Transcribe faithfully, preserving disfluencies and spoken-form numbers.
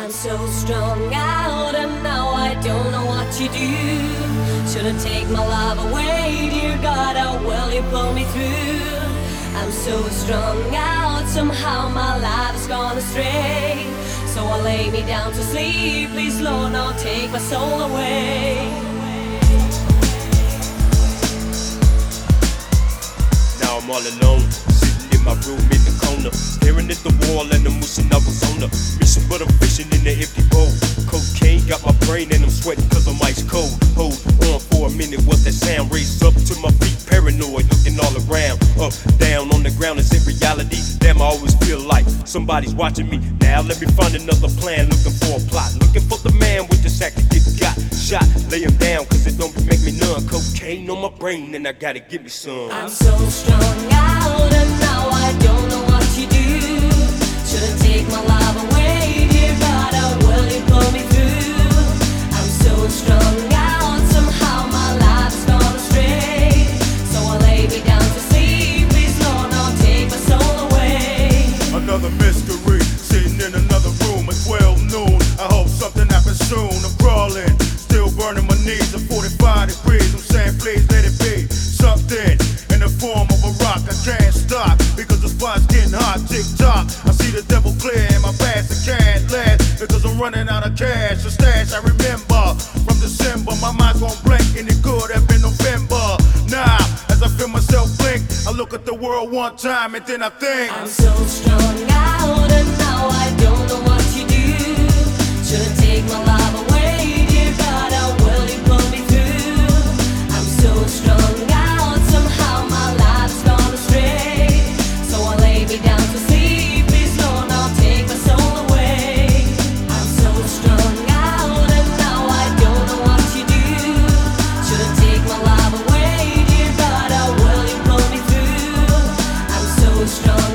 I'm so strung out and now I don't know what to do. Should've taken my love away, dear God, how well you pulled me through. I'm so strung out, somehow my life has gone astray. So I lay me down to sleep, please Lord, now take my soul away. Now I'm all alone, sitting in my room in the corner, staring at the wall and I'm wishing I was on the mission, but I'm fishing in the empty bowl. Cocaine got my brain and I'm sweating cause I'm ice cold. Hold on for a minute, what's that sound? Raised up to my feet, paranoid, looking all around. Up, down, on the ground, is it reality? Damn, I always feel like somebody's watching me. Now let me find another plan, looking for a plot, looking for the man with the sack that get got shot. Lay him down cause it don't make me numb. Cocaine on my brain and I gotta give me some. I'm so strung out and now I don't know what to do. Should've taken my love away, dear God, how well you pulled me through. I'm so strung out, somehow my life's gone astray. So I lay me down to sleep, please Lord, now take my soul away. Another mystery, sitting in another room at twelve noon. I hope something happens soon. I'm crawling, still burning my knees at forty-five degrees. I'm saying please let it be something in the form of a rock. I can't stop because the spot's getting hot. Tick tock, I see the devil clear in my past. I can't last because I'm running out of cash. The stash I remember from December. My mind's gone blank and it could have been November. Now, as I feel myself blink, I look at the world one time and then I think I'm so strung out and now I don't know what to do. Should've taken my love away, dear God, how well you pulled me through. I'm so strung out, somehow my life's gone astray. So I lay me down to sleep, please Lord, now take my soul away. I'm so strung out and now I don't know what to do. Should've taken my love away, dear God, how well you pulled me through. I'm so strung